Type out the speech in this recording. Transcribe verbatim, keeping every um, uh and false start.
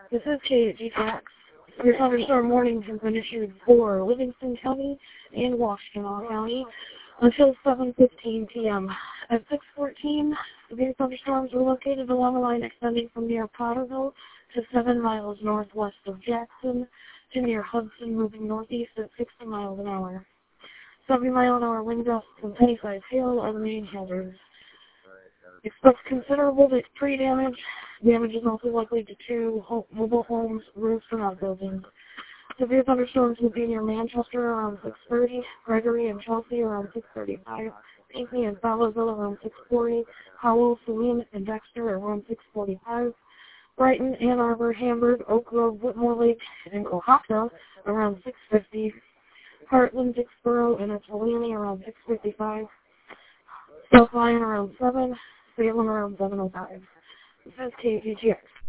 This is K G T X. Your thunderstorm warning has been issued for Livingston County and Washtenaw County until seven fifteen p m At six fourteen, severe thunderstorms were located along a line extending from near Potterville to seven miles northwest of Jackson to near Hudson, moving northeast at sixty miles an hour. seventy mile an hour wind gusts and penny-sized hail are the main hazards. Expect considerable tree damage. Damage is also likely to two home, mobile homes, roofs, and outbuildings. Severe thunderstorms will be near Manchester around six thirty, Gregory and Chelsea around six thirty-five, Pinckney and Fowlerville around six forty, Howell, Saline, and Dexter around six forty-five, Brighton, Ann Arbor, Hamburg, Oak Grove, Whitmore Lake, and Cohocton around six fifty, Heartland, Dixboro, and Etollini around six fifty-five, South Lyon around seven, Salem around seven oh five. This is K G T X.